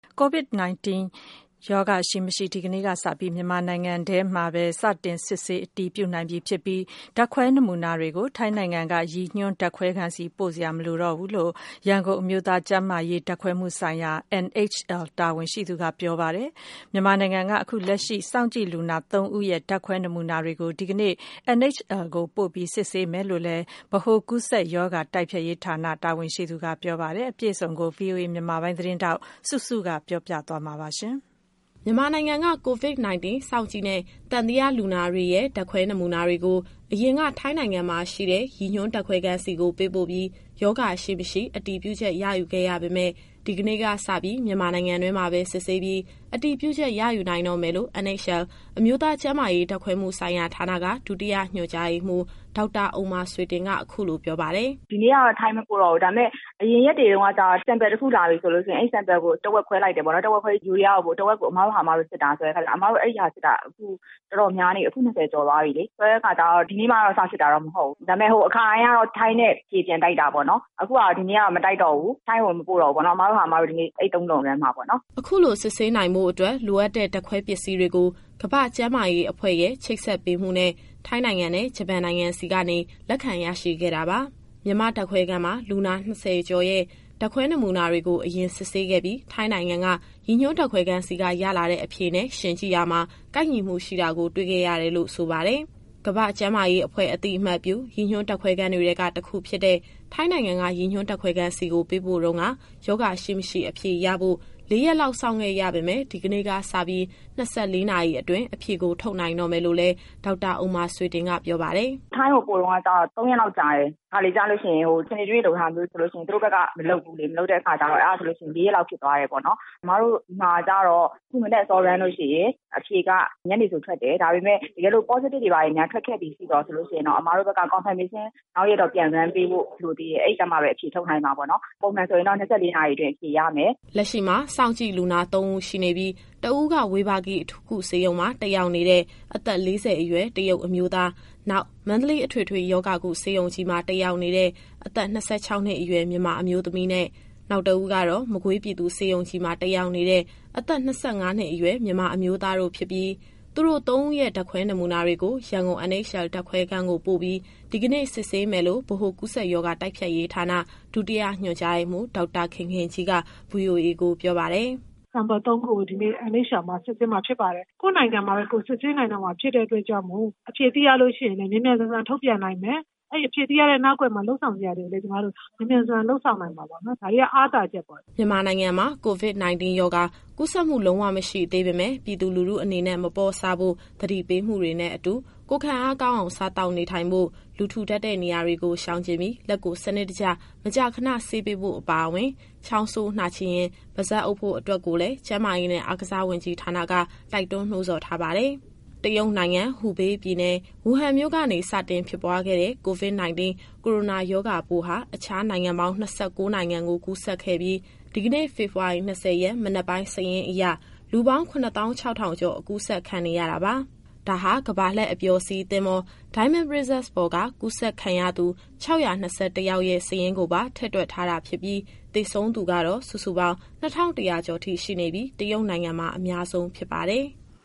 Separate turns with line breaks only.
COVID-19 ရောဂါရှိမရှိဒီကနေ့ကစပြီးမြန်မာနိုင်ငံထဲမှာပဲစတင်စစ်ဆေးအတည်ပြုနိုင်ပြီဖြစ်ပြီးဓာတ်ခွဲနမူနာတွေကိုထိုင်းနိုင်ငံကရည်ညွှန်းဓာတ်ခွဲခန်းဆီပို့စရာမလိုတော့ဘူးလို့ရန်ကုန်အမျိုးသားကျန်းမာရေးဓာတ်ခွဲမှုဆိုင်ရာ NHL တာဝန်ရှိသူကပြောပါတယ်။မြန်မာနိုင်ငံကအခုလက်ရှိစောင့်ကြည့်လူနာ3ဦးရဲ့ဓာတ်ခွဲနမူနာတွေကိုဒီကနေ့ NHL ကိုပို့ပြီးစစ်ဆေးမယ်လို့လည်းဗဟိုကူးစက်ရောဂါတိုက်ဖျက်ရေးဌာနတာဝန်ရှိသူကပြောပါတယ်။အပြည့်အစုံကို VOA မြန်မာပိုင်းသတင်းထောက်စုစုကပြောပြသွားမှာပါရှင်။
မြန်မာနိုင်ငံက COVID-19 စောင့်ကြည့်နဲ့သံသယလူနာတွေရဲ့ဓာတ်ခွဲနမူနာတွေကိုအရင်ကထိုင်းနိုင်ငံမှာရှိတဲ့ရည်ညွှန်းဓာတ်ခွဲခန်းစီကိုပေးပို့ပြီးရောဂါရှိမရှိအတည်ပြုချက်ရယူခဲ့ရပေမဲ့ဒီကနေ့ကစပြီးမြန်မာနိုင်ငံတွင်းမှာပဲစစ်ဆေးပြီးအတည်ပြုချက်ရယူနိုင်တော့မယ်လို့ NHL အမျိုးသားကျန်းမာရေးဓာတ်ခွဲမှုဆိုင်ရာဌာနကဒုတိယညွှန်ကြားရေးမှူးဒေါက်တာဥမာဆွေတင်ကအခုလိုပြောပါတယ်
။ဒီနေ့ကတော့ထိုင်းမပို့တော့ဘူးဒါပေမဲ့အရင်ရက်တွေတုန်းကကြာ sample တစ်ခုလာပြီဆိုလို့ရှိရင်အဲ့ sample ကိုတဝက်ခွဲလိုက်တယ်ပေါ့နော်တဝက်ခွဲယူရီးယားကိုတဝက်ကိုအမားတို့ဟာစစ်တာဆိုတဲ့အခါကျအမားတို့အဲ့ဒီဟာစစ်တာအခုတော်တော်များနေအခု20ကျော်သွားပြီလေဆိုတဲ့အခါကျတော့ဒီနေ့မှတော့စစစ်တာတော့မဟုတ်ဘူးဒါပေမဲ့အခါတိုင်းကတော့ထိုင်းနဲ့ပြေပြန်တိုက်တာပေါ့နော်အခုကဒီနေ့ကမတိုက်တော့ဘူးထိုင်းကိုမပို့တော့ဘူးပေါ့နော်အမားတို့ဒီနေ့အဲ့3လုံးရမ်းမှာပေါ့နော်
အခုလိုစစ်ဆေးနိုင်မှုအတွက်လိုအပ်တဲ့ဓာတ်ခွဲပစ္စည်းတွေကိုကမ္ဘာ့ကျန်းမာရေးအဖွဲ့ရဲ့ချိတ်ဆက်ပေးမှုနဲ့ထိုင်းနိုင်ငံနဲ့ဂျပန်နိုင်ငံစီကနေလက်ခံရရှိခဲ့တာပါမြန်မာဓာတ်ခွဲခန်းမှာလူနာ20ကျော်ရဲ့ဓာတ်ခွဲနမူနာတွေကိုအရင်စစ်ဆေးခဲ့ပြီးထိုင်းနိုင်ငံကရည်ညွှန်းဓာတ်ခွဲခန်းစီကရလာတဲ့အဖြေနဲ့ရှင်ကြည့်ရမှာကိုက်ညီမှုရှိတာကိုတွေ့ခဲ့ရတယ်လို့ဆိုပါတယ်ကမ္ဘာ့ကျန်းမာရေးအဖွဲ့အသိအမှတ်ပြုရည်ညွှန်းဓာတ်ခွဲခန်းတွေကတစ်ခုဖြစ်တဲ့ထိုင်းနိုင်ငံကရည်ညွှန်းဓာတ်ခွဲခန်းစီကိုပေးပို့တော့ကယောဂရှိမရှိအဖြေရဖို့4ရက်လောက်စောင့်ခဲ့ရပေမဲ့ဒီကနေ့ကစပြီး24နာရီအတွင်းအဖြေကိုထုတ်နိုင်တော့မယ်လို့လည်းဒေါက်တာဥမာဆွေတင်ကပြောပါတယ်
။ထိုင်းကိုပို့တော့က3ရက်လောက်ကြာတယ်။ခါလေးကြာလို့ရှိရင်စနေကျွေးလိုထားမျိုးဆိုလို့ရှိရင်သူတို့ဘက်ကမလုပ်ဘူးလေမလုပ်တဲ့အခါကျတော့အဲ့ဒါဆိုလို့ရှိရင်4ရက်လောက်ဖြစ်သွားတယ်ပေါ့နော်။အမတို့ဒီမှာကျတော့ခုမနေ့စောရမ်းလို့ရှိရင်အဖြေကညနေဆိုထွက်တယ်ဒါပေမဲ့တကယ်လို့ positive တွေပါရင်များထွက်ခဲ့ပြီးရှိတော့ဆိုလို့ရှိရင်တော့အမတို့ဘက်က confirmation နောက်ရက်တော့ပြန်ရမ်းပေးဖို့လိုသေးတယ်အဲ့ဒါမှပဲအဖြေထုတ်နိုင်မှာပေါ့နော်။ပုံမှန်ဆိုရင်တော့24နာရီအတွင်းအဖြေရမယ်
။လက်ရှိမှာစောင့်ကြည့်လူနာ3ဦးရှိနေပြီးတဦးကဝေဘာဂီအထူးကုဆေးရုံမှာတက်ရောက်နေတဲ့အသက်40အရွယ်တရုတ်အမျိုးသားနောက်မန္တလေးအထွေထွေယောဂကုဆေးရုံကြီးမှာတက်ရောက်နေတဲ့အသက်26နှစ်အရွယ်မြန်မာအမျိုးသမီးနဲ့နောက်တဦးကတော့မကွေးပြည်သူဆေးရုံကြီးမှာတက်ရောက်နေတဲ့အသက်25နှစ်အရွယ်မြန်မာအမျိုးသားတို့ဖြစ်ပြီးသူတို့3ဦးရဲ့ဓာတ်ခွဲနမူနာတွေကိုရန်ကုန် NHL ဓာတ်ခွဲခန်းကိုပို့ပြီးဒီကနေ့စစ်ဆေးမယ်လို့ဗဟိုကူးစက်ရောဂါတိုက်ဖျက်ရေးဌာနဒုတိယညွှန်ကြားရေးမှူးဒေါက်တာခင်ခင်ကြီးက VOA ကိုပြောပါတယ်
။Sample 3ခုကိုဒီနေ့ NHL မှာစစ်ဆေးမှာဖြစ်ပါတယ်။ကိုယ်နိုင်ငံမှာပဲကိုစစ်ဆေးနိုင်တော့မှာဖြစ်တဲ့အတွက်ကြောင့်မို့အဖြေသိရလို့ရှိရင်လည်းမြန်မြန်ဆန်ဆန်ထုတ်ပြန်နိုင်မယ်။အဲ့အဖြေသိရတဲ့နောက်ကွယ်မှာလှုပ်ဆောင်စရာတွေလည်းကျမတို့မြန်မြန်ဆန်ဆန်လှုပ်ဆောင်နိုင်မှာပေါ့နော်။ဒါကြီးကအားသာချက်ပေါ့
။မြန်မာနိုင်ငံမှာ COVID-19 ရောဂါကူးစက်မှုလုံးဝမရှိသေးပေမဲ့ပြည်သူလူထုအနေနဲ့မပေါ်စားဖို့သတိပေးမှုတွေနဲ့အတူကိုယ်ခံအားကောင်းအောင်စားတောက်နေထိုင်ဖို့လူထူထပ်တဲ့နေရာတွေကိုရှောင်ကျဉ်ပြီးလက်ကိုစနစ်တကျမကြာခဏဆေးပေးဖို့အပါအဝင်ချောင်းဆိုးနှာချေရင်ပါးစပ်အုပ်ဖို့အတွက်ကိုလည်းကျန်းမာရေးနဲ့အားကစားဝန်ကြီးဌာနကတိုက်တွန်းနှိုးဆော်ထားပါတယ်။တရုတ်နိုင်ငံဟူဘေးပြည်နယ်ဝူဟန်မြို့ကနေစတင်ဖြစ်ပွားခဲ့တဲ့ COVID-19 ကိုရိုနာရောဂါပိုးဟာအခြားနိုင်ငံပေါင်း29နိုင်ငံကိုကူးစက်ခဲ့ပြီးဒီကနေ့ဖေဖော်ဝါရီ20ရက်မနက်ပိုင်းစာရင်းအရလူပေါင်း96,000ကျော်အကူးစက်ခံနေရတာပါ။ဒါဟာကမ္ဘာလှည့်အပျော်စီးသင်္ဘော Diamond Princess ပေါ်ကကူးစက်ခံရသူ621ယောက်ရဲ့စာရင်းကိုပါထည့်တွက်ထားတာဖြစ်ပြီးသေဆုံးသူကတော့စုစုပေါင်း2100ကျော်ထိရှိနေပြီးတရုတ်နိုင်ငံမှာအများဆုံးဖြစ်ပါတယ်။